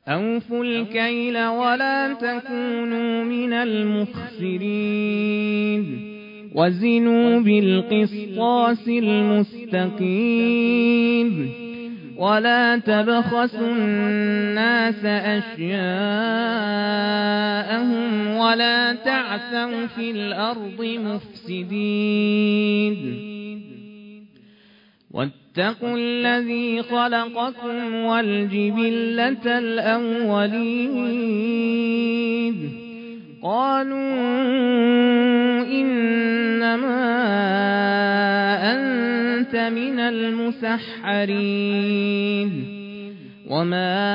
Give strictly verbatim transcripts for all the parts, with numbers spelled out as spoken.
أوفوا الكيل ولا تكونوا من المخسرين وزنوا بالقسطاس المستقيم ولا تبخسوا الناس أشياءهم ولا تعثوا في الأرض مفسدين واتقوا الذي خلقكم والجبلة الأولين قالوا إنما أنت من المسحرين وما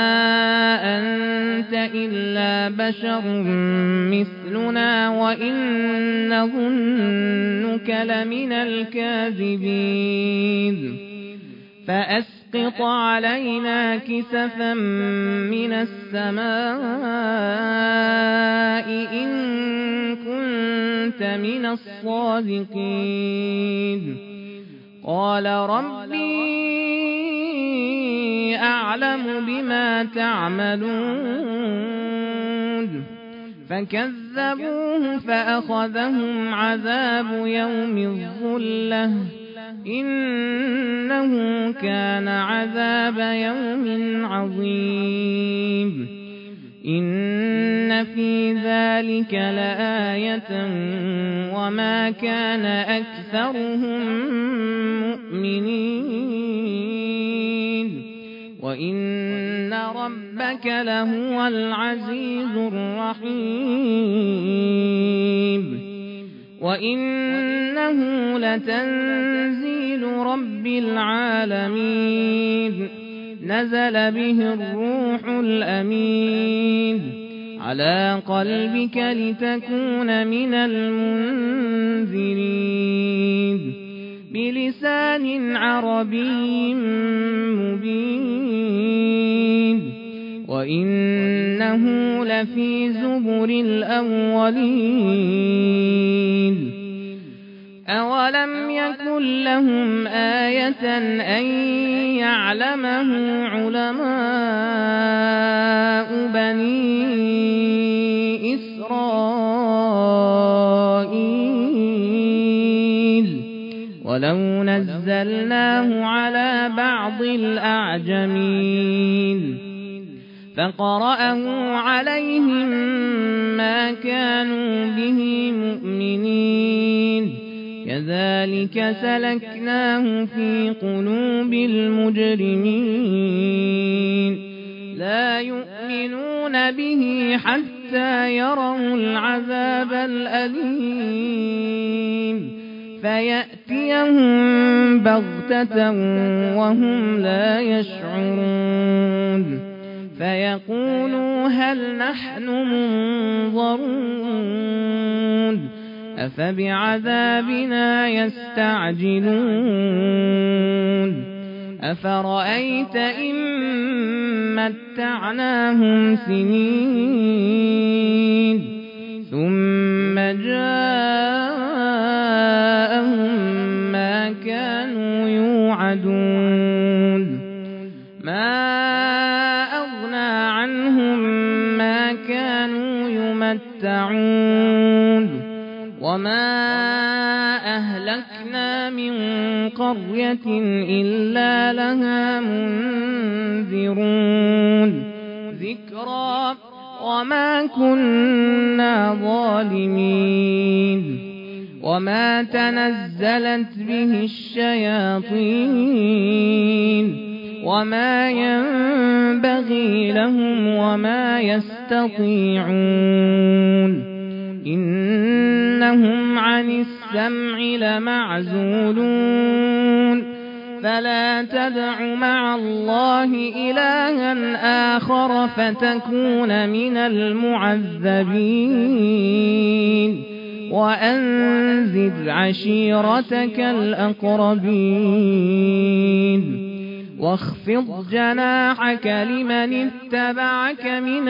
أنت إلا بشر مثلنا وإن نظنك لمن الكاذبين فأسقط علينا كسفا من السماء إن كنت من الصادقين قال ربي أعلم بما تعملون فكذبوه فأخذهم عذاب يوم الظلة إنه كان عذاب يوم عظيم إن في ذلك لآية وما كان أكثرهم مؤمنين وإن ربك لهو العزيز الرحيم وإنه لتنزيل رب العالمين نزل به الروح الأمين على قلبك لتكون من المنذرين بلسان عربي مبين وإنه لفي زبر الأولين أولم يكن لهم آية أن يعلمه علماء بني إسرائيل ولو نزلناه على بعض الأعجمين فقرأه عليهم ما كانوا به مؤمنين كذلك سلكناه في قلوب المجرمين لا يؤمنون به حتى يروا العذاب الأليم فيأتيهم بغتة وهم لا يشعرون فيقولوا هل نحن منظرون أفبعذابنا يستعجلون أفرأيت إن متعناهم سنين ثم جاءهم ما كانوا يوعدون ما أغنى عنهم ما كانوا يمتعون وما أهلكنا من قرية إلا لها منذرون ذكرى وما كنا ظالمين وما تنزلت به الشياطين وما ينبغي لهم وما يستطيعون إنهم عن السمع لمعزولون فلا تدع مع الله إلها آخر فتكون من المعذبين وأنذر عشيرتك الأقربين واخفض جناحك لمن اتبعك من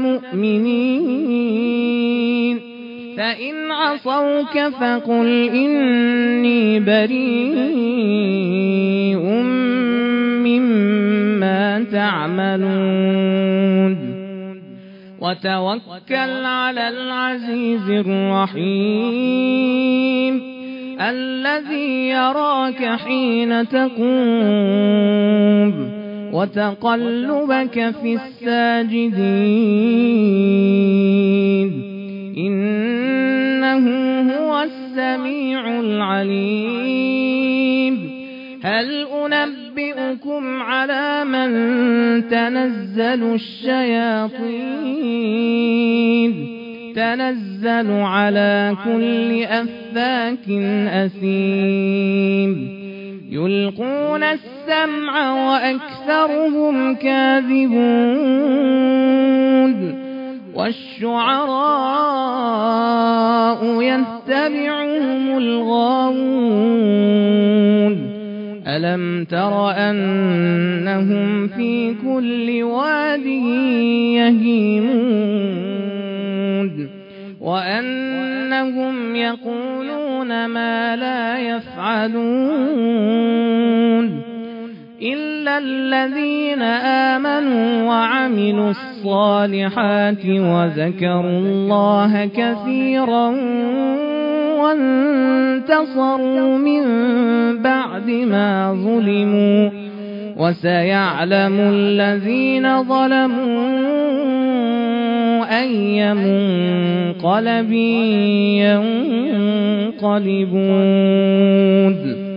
المؤمنين فإن عصوك فقل إني بريء مما بما تعملون وتوكل على العزيز الرحيم الذي يراك حين تقوم وتقلبك في الساجدين إنه هو السميع العليم هل أنبئكم على من تنزل الشياطين تنزل على كل أفاك أثيم يلقون السمع وأكثرهم كاذبون والشعراء يتبعهم الغاوون ألم تر أنهم في كل واد يهيمون وأنهم يقولون ما لا يفعلون إلا الذين آمنوا وعملوا الصالحات وذكروا الله كثيرا وانتصروا من بعد ما ظلموا وسيعلم الذين ظلموا أي منقلب ينقلبون